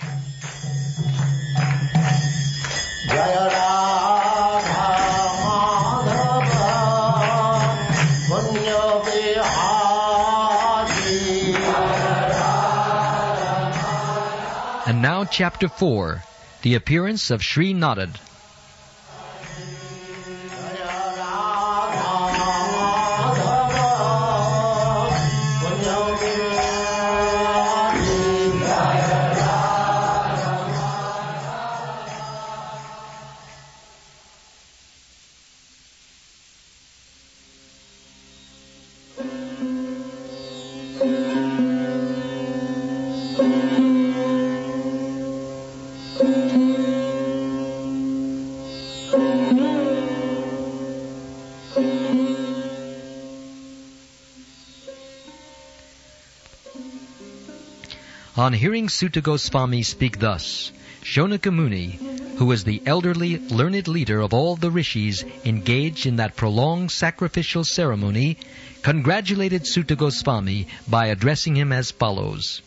Jaya Radha Madhava Punya Vihari. And now Chapter 4, The Appearance of Sri Narad. On hearing Suta Goswami speak thus, Shonaka Muni, who was the elderly, learned leader of all the rishis engaged in that prolonged sacrificial ceremony, congratulated Suta Goswami by addressing him as follows.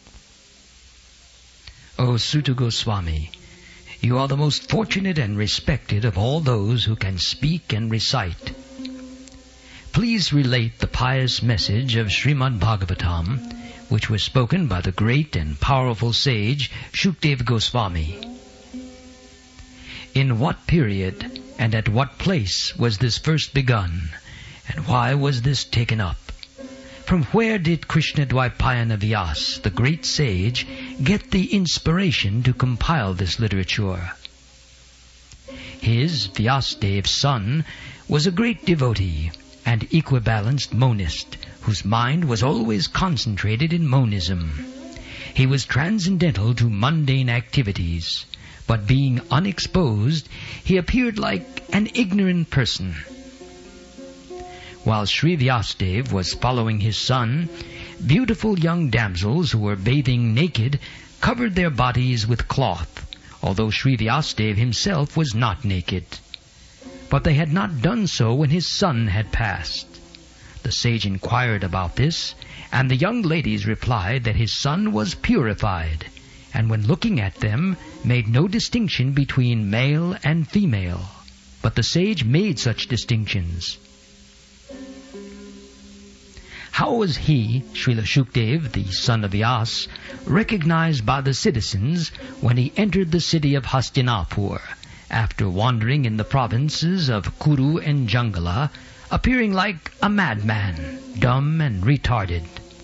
O Suta Goswami, you are the most fortunate and respected of all those who can speak and recite. Please relate the pious message of Srimad Bhagavatam, which was spoken by the great and powerful sage Shukdev Goswami. In what period and at what place was this first begun, and why was this taken up? From where did Krishna Dvaipayana Vyas, the great sage, get the inspiration to compile this literature? His, Vyasdev's son, was a great devotee and equibalanced monist, whose mind was always concentrated in monism. He was transcendental to mundane activities, but being unexposed, he appeared like an ignorant person. While Sri Vyasdev was following his son, beautiful young damsels who were bathing naked covered their bodies with cloth, although Sri Vyasdev himself was not naked. But they had not done so when his son had passed. The sage inquired about this, and the young ladies replied that his son was purified, and when looking at them, made no distinction between male and female. But the sage made such distinctions. How was he, Srila Shukdev, the son of Vyas, recognized by the citizens when he entered the city of Hastinapur, after wandering in the provinces of Kuru and Jangala, appearing like a madman, dumb and retarded?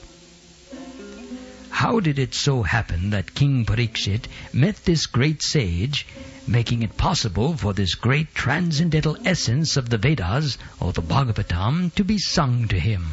How did it so happen that King Parikshit met this great sage, making it possible for this great transcendental essence of the Vedas, or the Bhagavatam, to be sung to him?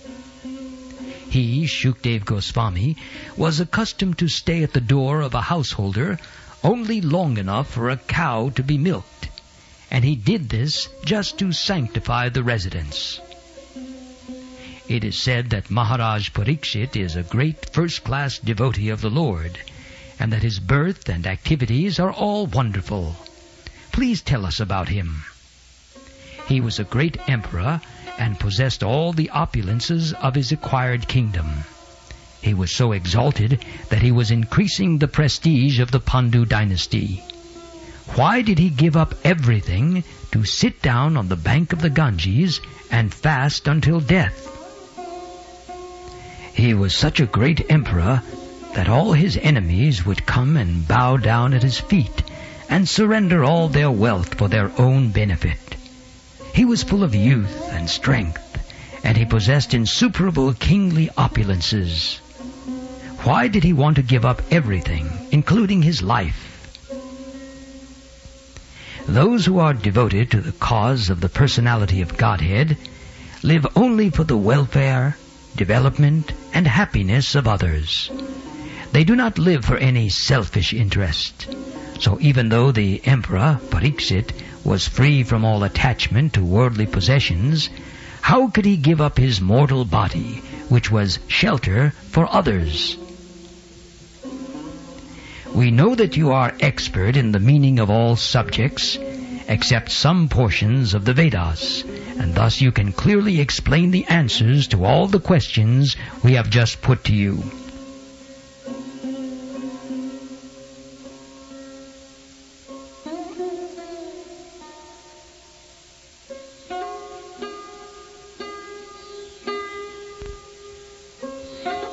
He, Shukdev Goswami, was accustomed to stay at the door of a householder only long enough for a cow to be milked, and he did this just to sanctify the residence. It is said that Maharaj Parikshit is a great first-class devotee of the Lord, and that his birth and activities are all wonderful. Please tell us about him. He was a great emperor and possessed all the opulences of his acquired kingdom. He was so exalted that he was increasing the prestige of the Pandu dynasty. Why did he give up everything to sit down on the bank of the Ganges and fast until death? He was such a great emperor that all his enemies would come and bow down at his feet and surrender all their wealth for their own benefit. He was full of youth and strength, and he possessed insuperable kingly opulences. Why did he want to give up everything, including his life? Those who are devoted to the cause of the personality of Godhead live only for the welfare, development, and happiness of others. They do not live for any selfish interest. So even though the emperor, Parikshit, was free from all attachment to worldly possessions, how could he give up his mortal body, which was shelter for others? We know that you are expert in the meaning of all subjects, except some portions of the Vedas, and thus you can clearly explain the answers to all the questions we have just put to you.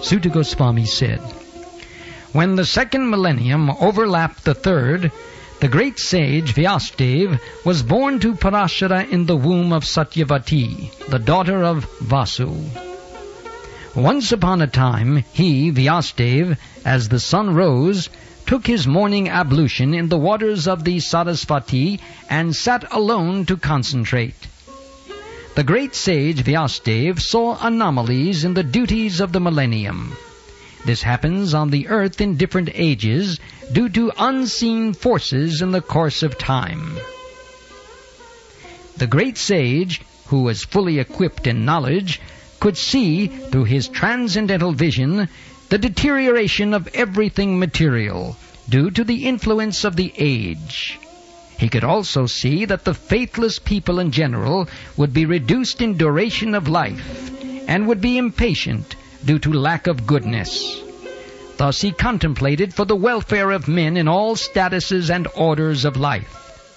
Suta Goswami said, "When the second millennium overlapped the third, the great sage Vyasadeva was born to Parashara in the womb of Satyavati, the daughter of Vasu. Once upon a time, he, Vyasadeva, as the sun rose, took his morning ablution in the waters of the Sarasvati and sat alone to concentrate. The great sage Vyasadeva saw anomalies in the duties of the millennium. This happens on the earth in different ages due to unseen forces in the course of time. The great sage, who was fully equipped in knowledge, could see, through his transcendental vision, the deterioration of everything material due to the influence of the age. He could also see that the faithless people in general would be reduced in duration of life and would be impatient due to lack of goodness. Thus he contemplated for the welfare of men in all statuses and orders of life.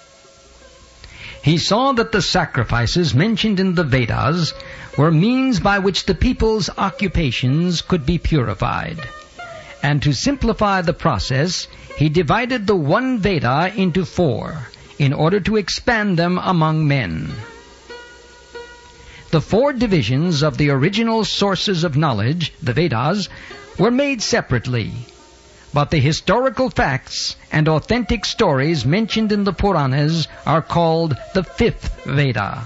He saw that the sacrifices mentioned in the Vedas were means by which the people's occupations could be purified. And to simplify the process, he divided the one Veda into 4, in order to expand them among men. The 4 divisions of the original sources of knowledge, the Vedas, were made separately, but the historical facts and authentic stories mentioned in the Puranas are called the 5th Veda.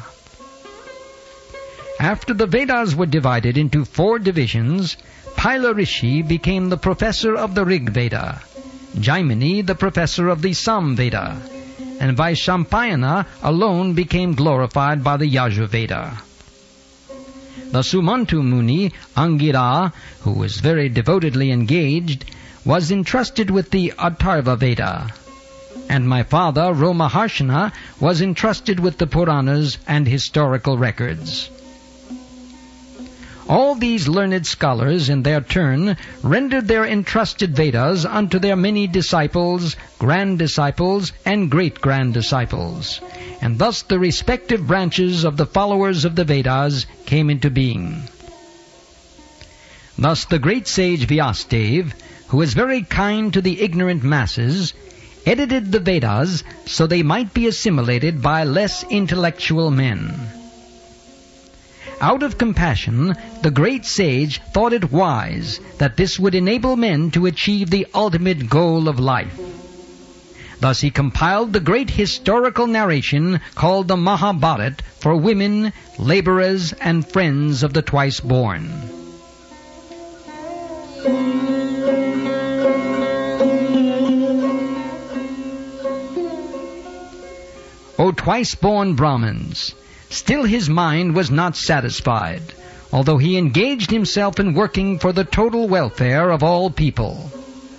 After the Vedas were divided into 4 divisions, Paila Rishi became the professor of the Rig Veda, Jaimini the professor of the Sam Veda, and Vaishampayana alone became glorified by the Yajurveda. The Sumantu Muni, Angira, who was very devotedly engaged, was entrusted with the Atharva Veda, and my father, Romaharshana, was entrusted with the Puranas and historical records. All these learned scholars, in their turn, rendered their entrusted Vedas unto their many disciples, grand-disciples, and great-grand-disciples, and thus the respective branches of the followers of the Vedas came into being. Thus the great sage Vyasadeva, who was very kind to the ignorant masses, edited the Vedas so they might be assimilated by less intellectual men. Out of compassion, the great sage thought it wise that this would enable men to achieve the ultimate goal of life. Thus he compiled the great historical narration called the Mahabharata for women, laborers, and friends of the twice-born. O twice-born Brahmins! Still his mind was not satisfied, although he engaged himself in working for the total welfare of all people.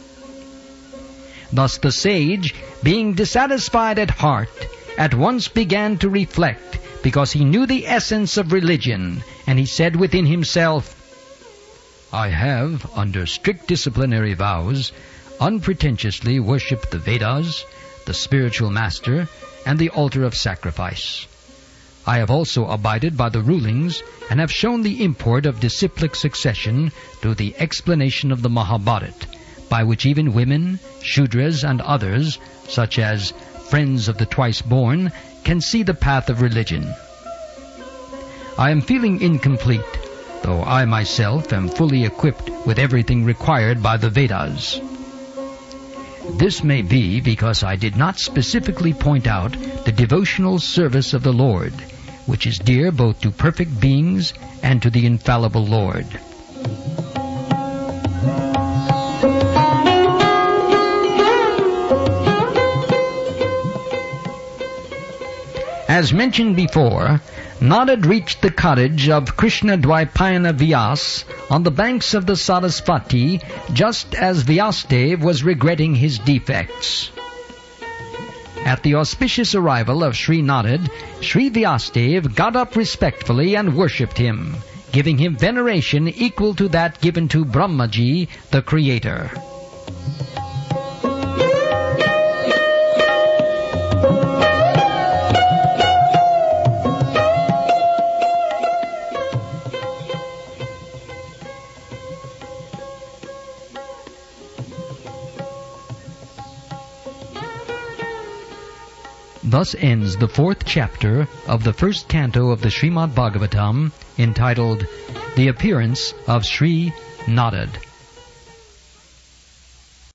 Thus the sage, being dissatisfied at heart, at once began to reflect, because he knew the essence of religion, and he said within himself, "I have, under strict disciplinary vows, unpretentiously worshipped the Vedas, the spiritual master, and the altar of sacrifice. I have also abided by the rulings and have shown the import of disciplic succession through the explanation of the Mahabharata, by which even women, Shudras, and others, such as friends of the twice-born, can see the path of religion. I am feeling incomplete, though I myself am fully equipped with everything required by the Vedas. This may be because I did not specifically point out the devotional service of the Lord, which is dear both to perfect beings and to the infallible Lord." As mentioned before, Narad reached the cottage of Krishna Dvaipayana Vyas on the banks of the Sarasvati just as Vyasadeva was regretting his defects. At the auspicious arrival of Sri Narad, Sri Vyasadeva got up respectfully and worshipped him, giving him veneration equal to that given to Brahmaji, the Creator. Thus ends the 4th chapter of the 1st canto of the Srimad Bhagavatam, entitled The Appearance of Sri Narad.